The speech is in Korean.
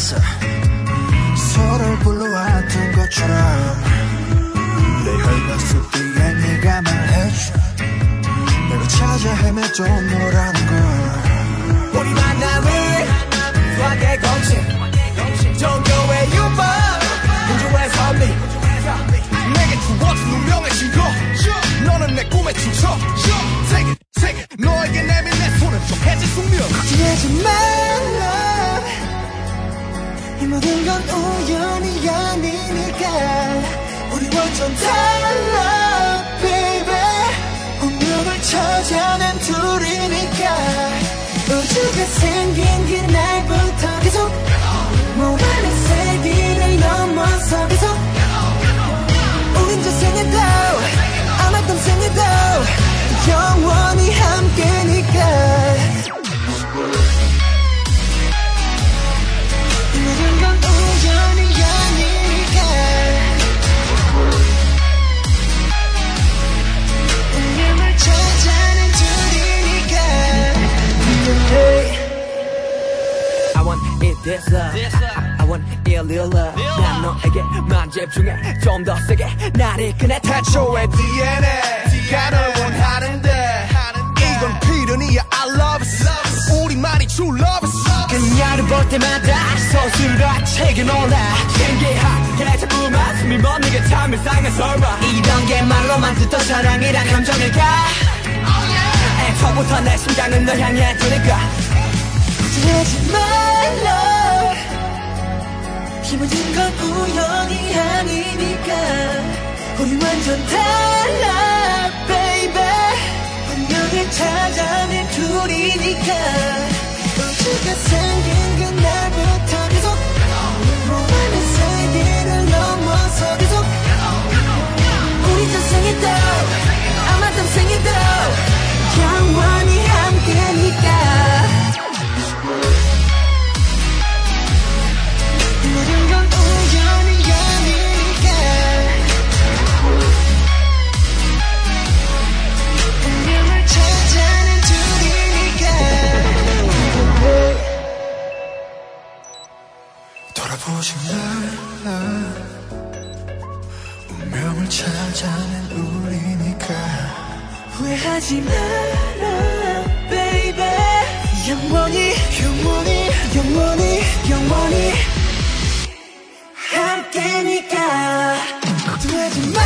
있어. 서로를 불러왔던 것처럼 내 혈관 뒤에 네가 말해줘. 내가 찾아 헤매도 너라는 걸. 우리 만남을 수학의 공식 종교의 유머 우주의 선미 내게 주어진 운명의 증거 너는 내 꿈의 춤춰 세계 너에게 내민 내 손은 좀 해질 숙명. 걱정하지 말라. 이 모든 건 우연이 아니니까. 우리 완전 달라 baby. 운명을 찾아낸 둘이니까. 우주가 생긴 그날부터 계속 모르는 세계를 넘어서 계속 우린 저 생에도 아마 또 생에도 영원히 함께니까. 이 모든 건 우연이 아니니까. 운명을 찾아낸 둘이니까. I want it this love I want it real love 난 너에게만 집중해 좀 더 세게 날 이끄네. 태초의 DNA가 널 원하는데 이건 필연이야 I love it 우리만이 true love it. 그녀를 볼 때마다 서술과 책에 놀라 신기하게 자꾸만 숨이 멎는 참 이상한 설마 이런 게 말로만 듣던 사랑이란 감정일까. 애초부터 내 심장은 널 향해 두니까. 걱정하지 말라. 이 모든 건 우연이 아니니까. 우리 완전 달라 baby. 운명을 찾아낸 둘이니까. 우주가 생긴 그날부터 계속 모르는 세계를 넘어서 계속 우리 전생에도 아마 땀생에도 영원히 함께니까. 모든 건 우연이 아니니까. 운명을 찾아낸 둘이니까. 돌아보지 말라. 운명을 찾아낸 우리니까. 후회하지 마라 baby. 영원히 영원히 영원히 영원히 함께니까. 걱정하지 마.